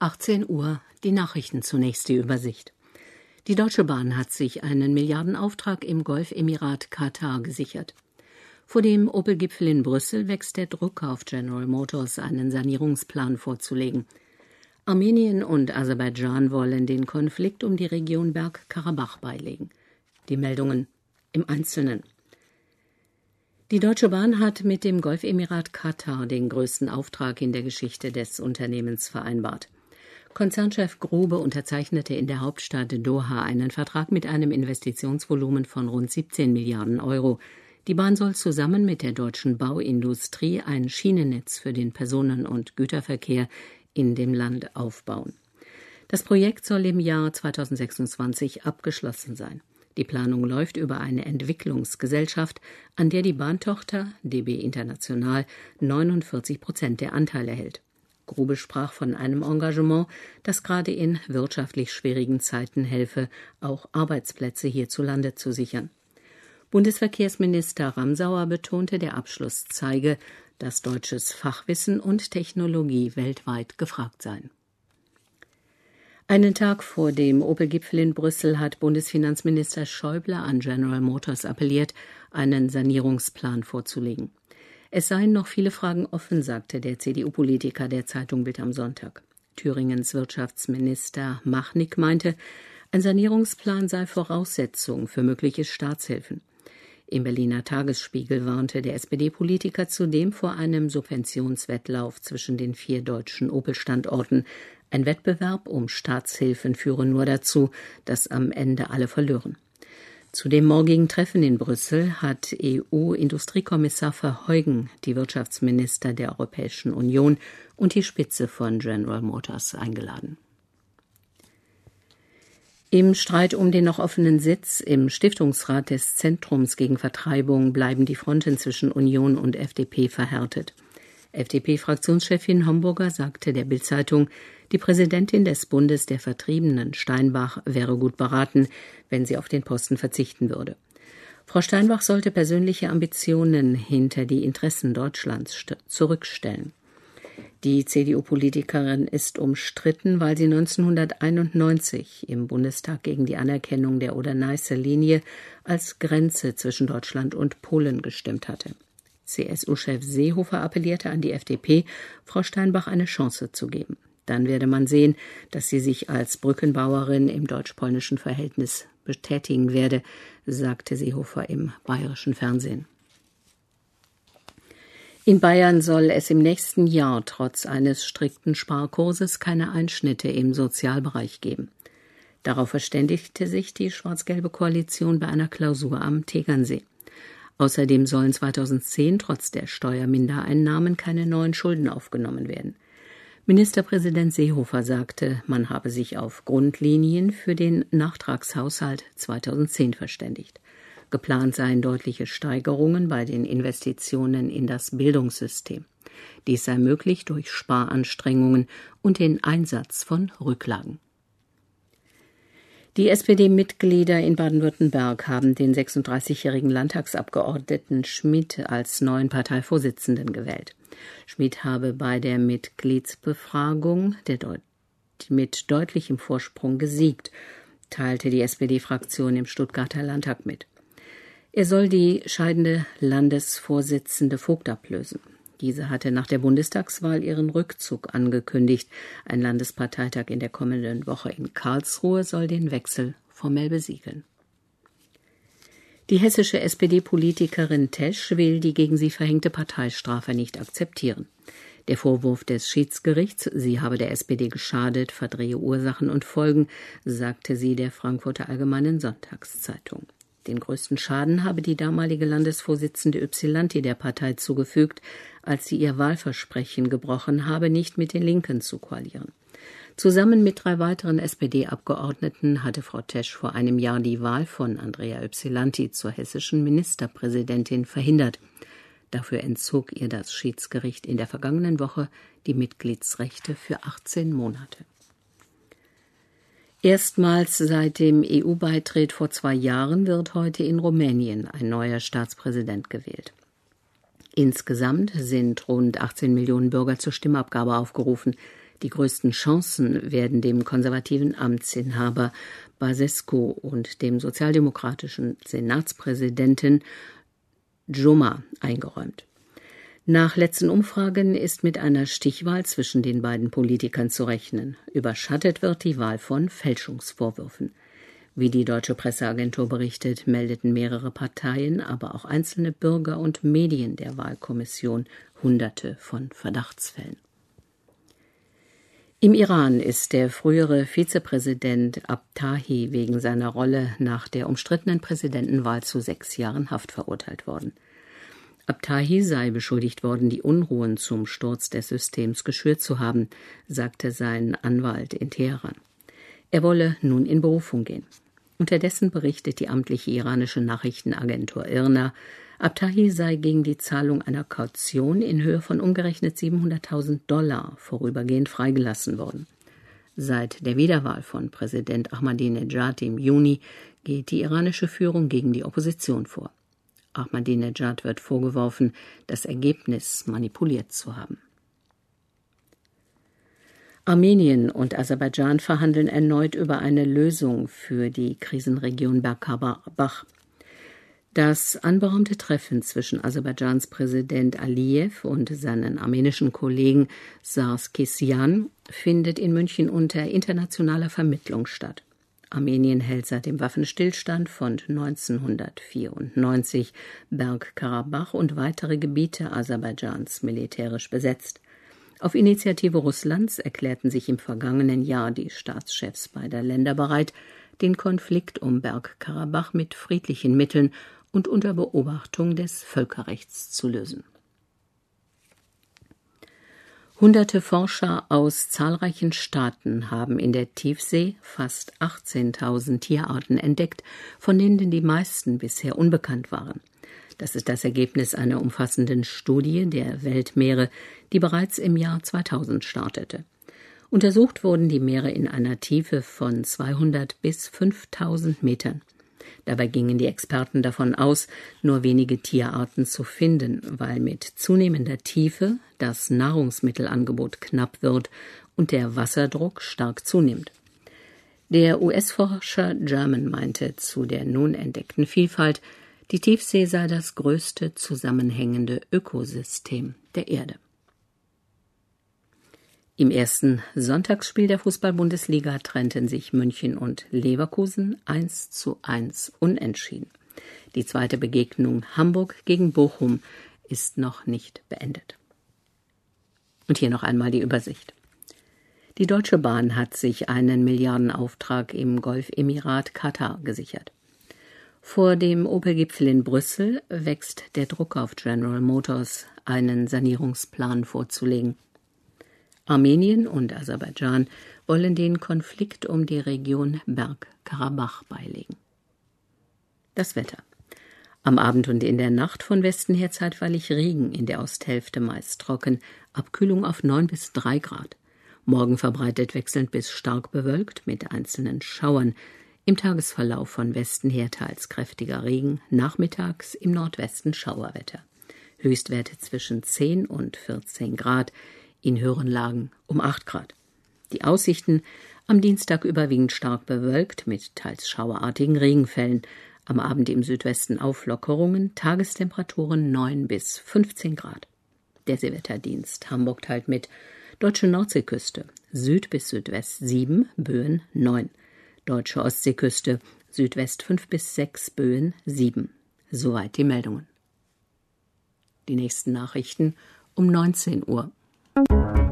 18 Uhr, die Nachrichten zunächst die Übersicht. Die Deutsche Bahn hat sich einen Milliardenauftrag im Golfemirat Katar gesichert. Vor dem Opel-Gipfel in Brüssel wächst der Druck auf General Motors, einen Sanierungsplan vorzulegen. Armenien und Aserbaidschan wollen den Konflikt um die Region Bergkarabach beilegen. Die Meldungen im Einzelnen. Die Deutsche Bahn hat mit dem Golfemirat Katar den größten Auftrag in der Geschichte des Unternehmens vereinbart. Konzernchef Grube unterzeichnete in der Hauptstadt Doha einen Vertrag mit einem Investitionsvolumen von rund 17 Milliarden Euro. Die Bahn soll zusammen mit der deutschen Bauindustrie ein Schienennetz für den Personen- und Güterverkehr in dem Land aufbauen. Das Projekt soll im Jahr 2026 abgeschlossen sein. Die Planung läuft über eine Entwicklungsgesellschaft, an der die Bahntochter DB International 49% der Anteile hält. Grube sprach von einem Engagement, das gerade in wirtschaftlich schwierigen Zeiten helfe, auch Arbeitsplätze hierzulande zu sichern. Bundesverkehrsminister Ramsauer betonte, der Abschluss zeige, dass deutsches Fachwissen und Technologie weltweit gefragt seien. Einen Tag vor dem Opel-Gipfel in Brüssel hat Bundesfinanzminister Schäuble an General Motors appelliert, einen Sanierungsplan vorzulegen. Es seien noch viele Fragen offen, sagte der CDU-Politiker der Zeitung Bild am Sonntag. Thüringens Wirtschaftsminister Machnig meinte, ein Sanierungsplan sei Voraussetzung für mögliche Staatshilfen. Im Berliner Tagesspiegel warnte der SPD-Politiker zudem vor einem Subventionswettlauf zwischen den 4 deutschen Opel-Standorten. Ein Wettbewerb um Staatshilfen führe nur dazu, dass am Ende alle verlieren. Zu dem morgigen Treffen in Brüssel hat EU-Industriekommissar Verheugen die Wirtschaftsminister der Europäischen Union und die Spitze von General Motors eingeladen. Im Streit um den noch offenen Sitz im Stiftungsrat des Zentrums gegen Vertreibung bleiben die Fronten zwischen Union und FDP verhärtet. FDP-Fraktionschefin Homburger sagte der Bild-Zeitung, die Präsidentin des Bundes der Vertriebenen, Steinbach, wäre gut beraten, wenn sie auf den Posten verzichten würde. Frau Steinbach sollte persönliche Ambitionen hinter die Interessen Deutschlands zurückstellen. Die CDU-Politikerin ist umstritten, weil sie 1991 im Bundestag gegen die Anerkennung der Oder-Neiße-Linie als Grenze zwischen Deutschland und Polen gestimmt hatte. CSU-Chef Seehofer appellierte an die FDP, Frau Steinbach eine Chance zu geben. Dann werde man sehen, dass sie sich als Brückenbauerin im deutsch-polnischen Verhältnis betätigen werde, sagte Seehofer im bayerischen Fernsehen. In Bayern soll es im nächsten Jahr trotz eines strikten Sparkurses keine Einschnitte im Sozialbereich geben. Darauf verständigte sich die schwarz-gelbe Koalition bei einer Klausur am Tegernsee. Außerdem sollen 2010 trotz der Steuermindereinnahmen keine neuen Schulden aufgenommen werden. Ministerpräsident Seehofer sagte, man habe sich auf Grundlinien für den Nachtragshaushalt 2010 verständigt. Geplant seien deutliche Steigerungen bei den Investitionen in das Bildungssystem. Dies sei möglich durch Sparanstrengungen und den Einsatz von Rücklagen. Die SPD-Mitglieder in Baden-Württemberg haben den 36-jährigen Landtagsabgeordneten Schmid als neuen Parteivorsitzenden gewählt. Schmid habe bei der Mitgliedsbefragung mit deutlichem Vorsprung gesiegt, teilte die SPD-Fraktion im Stuttgarter Landtag mit. Er soll die scheidende Landesvorsitzende Vogt ablösen. Diese hatte nach der Bundestagswahl ihren Rückzug angekündigt. Ein Landesparteitag in der kommenden Woche in Karlsruhe soll den Wechsel formell besiegeln. Die hessische SPD-Politikerin Tesch will die gegen sie verhängte Parteistrafe nicht akzeptieren. Der Vorwurf des Schiedsgerichts, sie habe der SPD geschadet, verdrehe Ursachen und Folgen, sagte sie der Frankfurter Allgemeinen Sonntagszeitung. Den größten Schaden habe die damalige Landesvorsitzende Ypsilanti der Partei zugefügt, als sie ihr Wahlversprechen gebrochen habe, nicht mit den Linken zu koalieren. Zusammen mit 3 weiteren SPD-Abgeordneten hatte Frau Tesch vor einem Jahr die Wahl von Andrea Ypsilanti zur hessischen Ministerpräsidentin verhindert. Dafür entzog ihr das Schiedsgericht in der vergangenen Woche die Mitgliedsrechte für 18 Monate. Erstmals seit dem EU-Beitritt vor 2 Jahren wird heute in Rumänien ein neuer Staatspräsident gewählt. Insgesamt sind rund 18 Millionen Bürger zur Stimmabgabe aufgerufen. Die größten Chancen werden dem konservativen Amtsinhaber Basescu und dem sozialdemokratischen Senatspräsidenten Joma eingeräumt. Nach letzten Umfragen ist mit einer Stichwahl zwischen den beiden Politikern zu rechnen. Überschattet wird die Wahl von Fälschungsvorwürfen. Wie die deutsche Presseagentur berichtet, meldeten mehrere Parteien, aber auch einzelne Bürger und Medien der Wahlkommission Hunderte von Verdachtsfällen. Im Iran ist der frühere Vizepräsident Abtahi wegen seiner Rolle nach der umstrittenen Präsidentenwahl zu 6 Jahren Haft verurteilt worden. Abtahi sei beschuldigt worden, die Unruhen zum Sturz des Systems geschürt zu haben, sagte sein Anwalt in Teheran. Er wolle nun in Berufung gehen. Unterdessen berichtet die amtliche iranische Nachrichtenagentur IRNA, Abtahi sei gegen die Zahlung einer Kaution in Höhe von umgerechnet $700.000 vorübergehend freigelassen worden. Seit der Wiederwahl von Präsident Ahmadinejad im Juni geht die iranische Führung gegen die Opposition vor. Ahmadinejad wird vorgeworfen, das Ergebnis manipuliert zu haben. Armenien und Aserbaidschan verhandeln erneut über eine Lösung für die Krisenregion Bergkarabach. Das anberaumte Treffen zwischen Aserbaidschans Präsident Aliyev und seinen armenischen Kollegen Sargsyan findet in München unter internationaler Vermittlung statt. Armenien hält seit dem Waffenstillstand von 1994 Bergkarabach und weitere Gebiete Aserbaidschans militärisch besetzt. Auf Initiative Russlands erklärten sich im vergangenen Jahr die Staatschefs beider Länder bereit, den Konflikt um Bergkarabach mit friedlichen Mitteln und unter Beobachtung des Völkerrechts zu lösen. Hunderte Forscher aus zahlreichen Staaten haben in der Tiefsee fast 18.000 Tierarten entdeckt, von denen die meisten bisher unbekannt waren. Das ist das Ergebnis einer umfassenden Studie der Weltmeere, die bereits im Jahr 2000 startete. Untersucht wurden die Meere in einer Tiefe von 200 bis 5.000 Metern. Dabei gingen die Experten davon aus, nur wenige Tierarten zu finden, weil mit zunehmender Tiefe das Nahrungsmittelangebot knapp wird und der Wasserdruck stark zunimmt. Der US-Forscher German meinte zu der nun entdeckten Vielfalt, die Tiefsee sei das größte zusammenhängende Ökosystem der Erde. Im ersten Sonntagsspiel der Fußball-Bundesliga trennten sich München und Leverkusen 1:1 unentschieden. Die zweite Begegnung Hamburg gegen Bochum ist noch nicht beendet. Und hier noch einmal die Übersicht. Die Deutsche Bahn hat sich einen Milliardenauftrag im Golfemirat Katar gesichert. Vor dem Opel-Gipfel in Brüssel wächst der Druck auf General Motors, einen Sanierungsplan vorzulegen. Armenien und Aserbaidschan wollen den Konflikt um die Region Bergkarabach beilegen. Das Wetter. Am Abend und in der Nacht von Westen her zeitweilig Regen, in der Osthälfte meist trocken, Abkühlung auf 9 bis 3 Grad. Morgen verbreitet wechselnd bis stark bewölkt mit einzelnen Schauern. Im Tagesverlauf von Westen her teils kräftiger Regen, nachmittags im Nordwesten Schauerwetter. Höchstwerte zwischen 10 und 14 Grad, in höheren Lagen um 8 Grad. Die Aussichten: am Dienstag überwiegend stark bewölkt mit teils schauerartigen Regenfällen. Am Abend im Südwesten Auflockerungen, Tagestemperaturen 9 bis 15 Grad. Der Seewetterdienst Hamburg teilt mit: Deutsche Nordseeküste, Süd bis Südwest 7, Böen 9. Deutsche Ostseeküste, Südwest 5 bis 6, Böen 7. Soweit die Meldungen. Die nächsten Nachrichten um 19 Uhr.